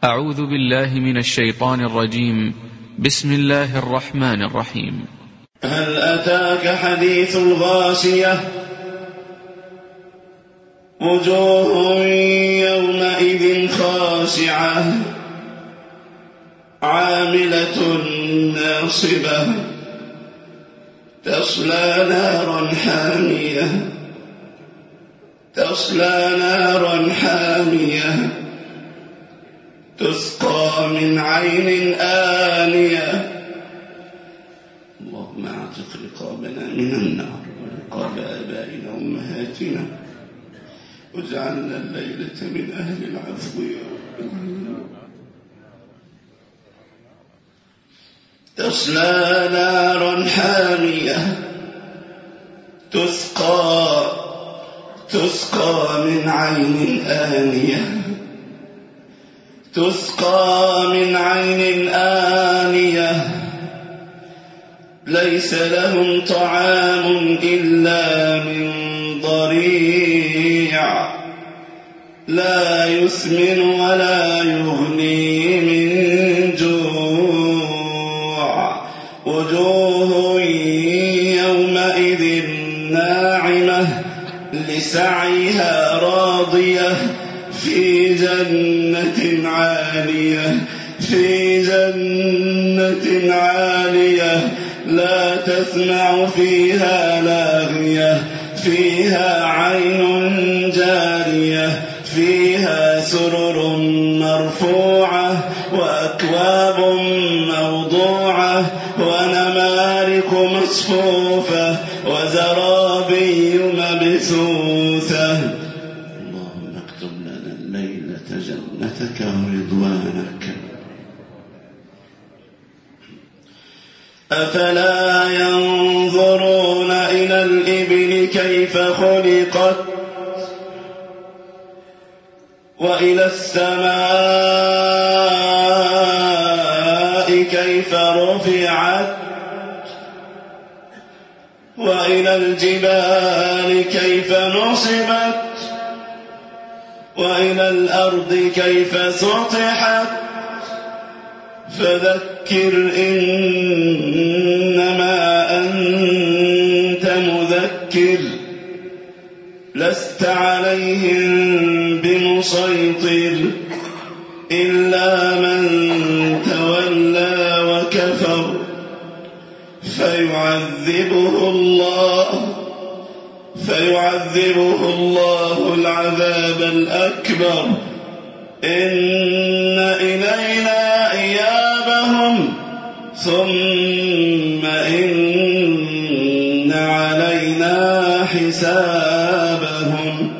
أعوذ بالله من الشيطان الرجيم. بسم الله الرحمن الرحيم. هل أتاك حديث الغاشية وجوه يومئذ خاشعة عاملة ناصبة تصلى نارا حامية تسقى من عين آنية. اللهم اعتق رقابنا من النار ورقاب آبائنا وأمهاتنا واجعلنا الليلة من أهل العفو يا رب العالمين. تصلى نارا حامية تسقى من عين آنية ليس لهم طعام إلا من ضريع لا يسمن ولا يغني من جوع. وجوه يومئذ ناعمة لسعيها راضية في جنة عالية لا تسمع فيها لاغية فيها عين جارية فيها سرر مرفوعة وأكواب موضوعة ونمارق مصفوفة وزرابي مبثوثة. اللهم اكتب لنا الليلة جنتك ورضوانك. أفلا ينظرون إلى الإبل كيف خلقت وإلى السماء كيف رفعت وإلى الجبال كيف نصبت وإلى الأرض كيف سطحت. فذكر إنما أنت مذكر لست عليهم بمسيطر إلا من تولى وكفر فيعذبه الله العذاب الأكبر. إن إلينا إيابهم ثم إن علينا حسابهم.